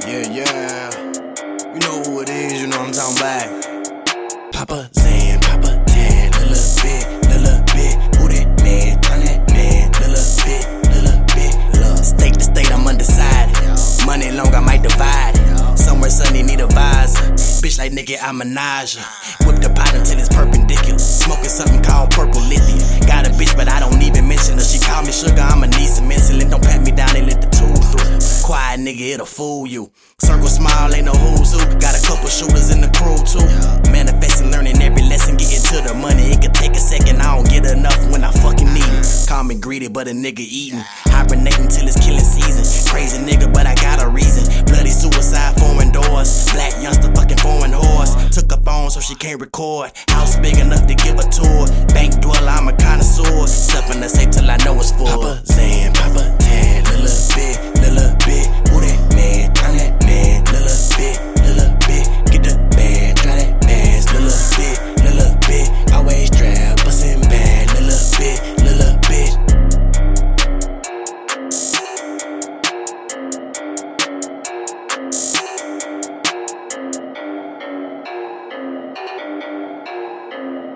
Yeah, yeah. You know who it is, you know what I'm talking about. Papa Zan, Papa Tan, little bit, who that man, turn that man, little bit, look. State to state, I'm undecided. Money long, I might divide it. Somewhere sunny, need a visor. Bitch like nigga, I'm a Naja. Whip the pot until it's perpendicular. Smoking something called purple lithium. Got a bitch, but I don't even mention her. She call me sugar, I'ma need some insulin. Don't pat me down, they let the tube through. Quiet nigga, it'll fool you. Circle smile, ain't no who's who. Got a couple shooters in the crew too. Manifesting, learning every lesson, getting to the money. It could take a second, I don't get enough when I fucking need it. Call me greedy, but a nigga eating. Hibernating till it's killing season. Crazy nigga, but I got a reason. Bloody suicide, foreign doors. Black youngster, fucking foreign horse. Took her phone so she can't record.